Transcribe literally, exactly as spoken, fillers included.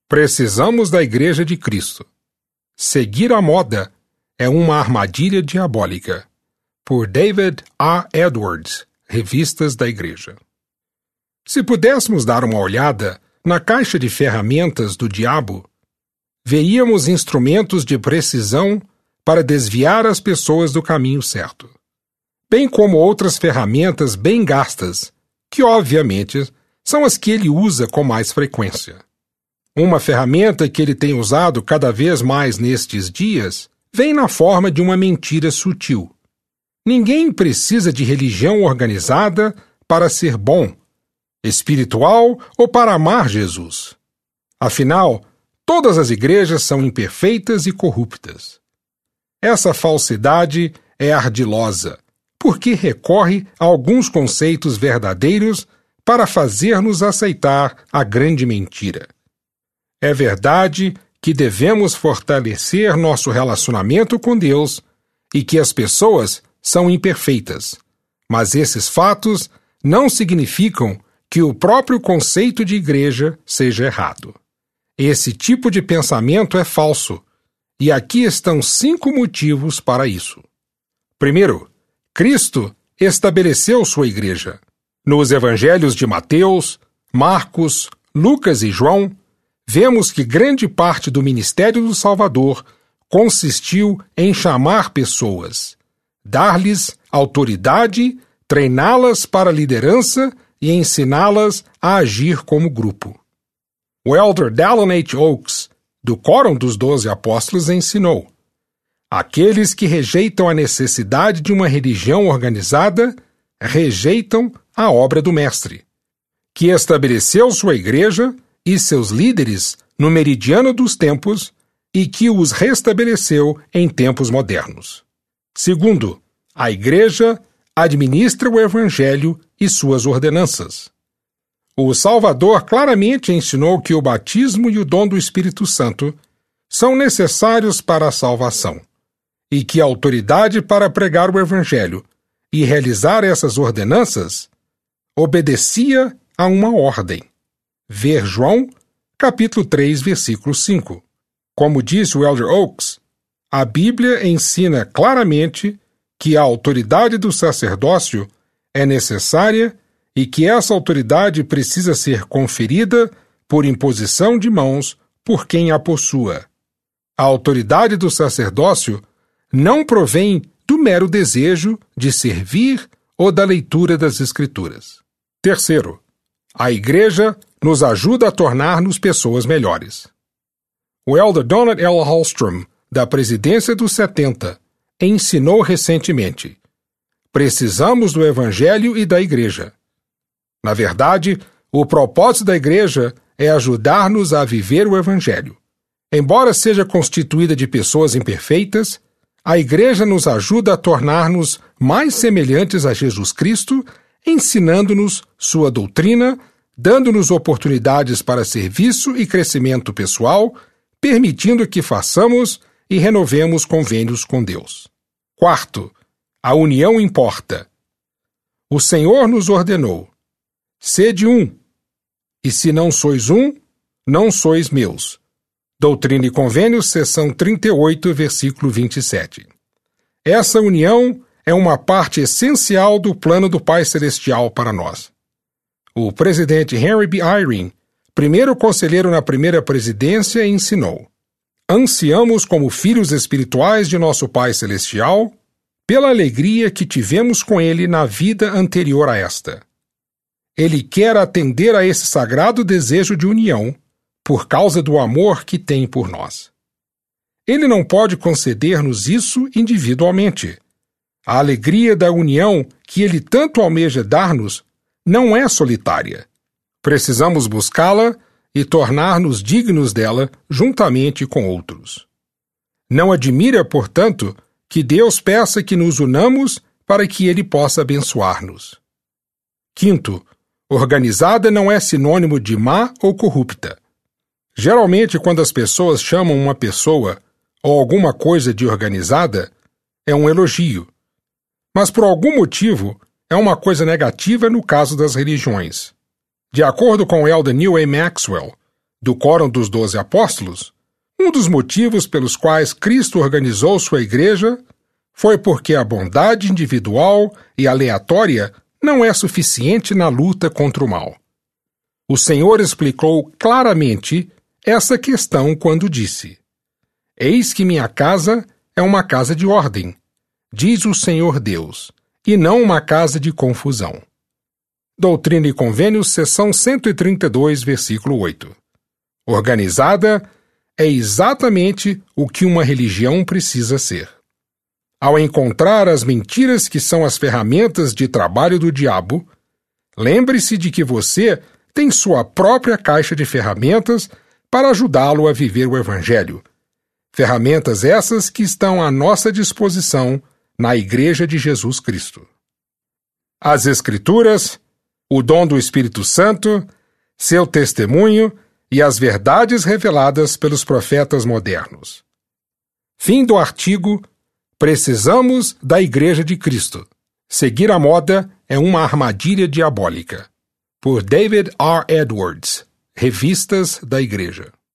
Precisamos da Igreja de Cristo. Seguir a moda é uma armadilha diabólica. Por David A. Edwards, Revistas da Igreja. Se pudéssemos dar uma olhada na caixa de ferramentas do diabo, veríamos instrumentos de precisão para desviar as pessoas do caminho certo, bem como outras ferramentas bem gastas, que obviamente são as que ele usa com mais frequência. Uma ferramenta que ele tem usado cada vez mais nestes dias vem na forma de uma mentira sutil. Ninguém precisa de religião organizada para ser bom, espiritual ou para amar Jesus. Afinal, todas as igrejas são imperfeitas e corruptas. Essa falsidade é ardilosa, porque recorre a alguns conceitos verdadeiros para fazer-nos aceitar a grande mentira. É verdade que devemos fortalecer nosso relacionamento com Deus e que as pessoas são imperfeitas, mas esses fatos não significam que o próprio conceito de igreja seja errado. Esse tipo de pensamento é falso, e aqui estão cinco motivos para isso. Primeiro, Cristo estabeleceu sua igreja. Nos evangelhos de Mateus, Marcos, Lucas e João, vemos que grande parte do ministério do Salvador consistiu em chamar pessoas, dar-lhes autoridade, treiná-las para a liderança e ensiná-las a agir como grupo. O elder Dallin H. Oaks, do Quórum dos Doze Apóstolos, ensinou: aqueles que rejeitam a necessidade de uma religião organizada rejeitam a obra do Mestre, que estabeleceu sua igreja e seus líderes no meridiano dos tempos e que os restabeleceu em tempos modernos. Segundo, a igreja administra o evangelho e suas ordenanças. O Salvador claramente ensinou que o batismo e o dom do Espírito Santo são necessários para a salvação, e que a autoridade para pregar o evangelho e realizar essas ordenanças obedecia a uma ordem. Ver João, capítulo três, versículo cinco. Como disse o elder Oaks, a Bíblia ensina claramente que a autoridade do sacerdócio é necessária e que essa autoridade precisa ser conferida por imposição de mãos por quem a possua. A autoridade do sacerdócio não provém do mero desejo de servir ou da leitura das Escrituras. Terceiro, a igreja nos ajuda a tornar-nos pessoas melhores. O elder Donald L. Hallstrom, da Presidência dos setenta, ensinou recentemente: precisamos do Evangelho e da Igreja. Na verdade, o propósito da Igreja é ajudar-nos a viver o Evangelho. Embora seja constituída de pessoas imperfeitas, a Igreja nos ajuda a tornar-nos mais semelhantes a Jesus Cristo, ensinando-nos sua doutrina, dando-nos oportunidades para serviço e crescimento pessoal, permitindo que façamos e renovemos convênios com Deus. Quarto, a união importa. O Senhor nos ordenou: sede um, e se não sois um, não sois meus. Doutrina e Convênios, seção trinta e oito, versículo vinte e sete. Essa união é uma parte essencial do plano do Pai Celestial para nós. O presidente Henry B. Eyring, primeiro conselheiro na primeira presidência, ensinou: ansiamos como filhos espirituais de nosso Pai Celestial pela alegria que tivemos com Ele na vida anterior a esta. Ele quer atender a esse sagrado desejo de união por causa do amor que tem por nós. Ele não pode conceder-nos isso individualmente. A alegria da união que Ele tanto almeja dar-nos não é solitária. Precisamos buscá-la e tornar-nos dignos dela juntamente com outros. Não admira, portanto, que Deus peça que nos unamos para que Ele possa abençoar-nos. Quinto, organizada não é sinônimo de má ou corrupta. Geralmente, quando as pessoas chamam uma pessoa ou alguma coisa de organizada, é um elogio. Mas por algum motivo, é uma coisa negativa no caso das religiões. De acordo com o elder Neil A. Maxwell, do Quórum dos Doze Apóstolos, um dos motivos pelos quais Cristo organizou sua igreja foi porque a bondade individual e aleatória não é suficiente na luta contra o mal. O Senhor explicou claramente essa questão quando disse: Eis que minha casa é uma casa de ordem, diz o Senhor Deus, e não uma casa de confusão. Doutrina e Convênios, seção cento e trinta e dois, versículo oito. Organizada é exatamente o que uma religião precisa ser. Ao encontrar as mentiras que são as ferramentas de trabalho do diabo, lembre-se de que você tem sua própria caixa de ferramentas para ajudá-lo a viver o Evangelho. Ferramentas essas que estão à nossa disposição na Igreja de Jesus Cristo. As Escrituras, o dom do Espírito Santo, seu testemunho e as verdades reveladas pelos profetas modernos. Fim do artigo Precisamos da Igreja de Cristo. Seguir a moda é uma armadilha diabólica. Por David R. Edwards, Revistas da Igreja.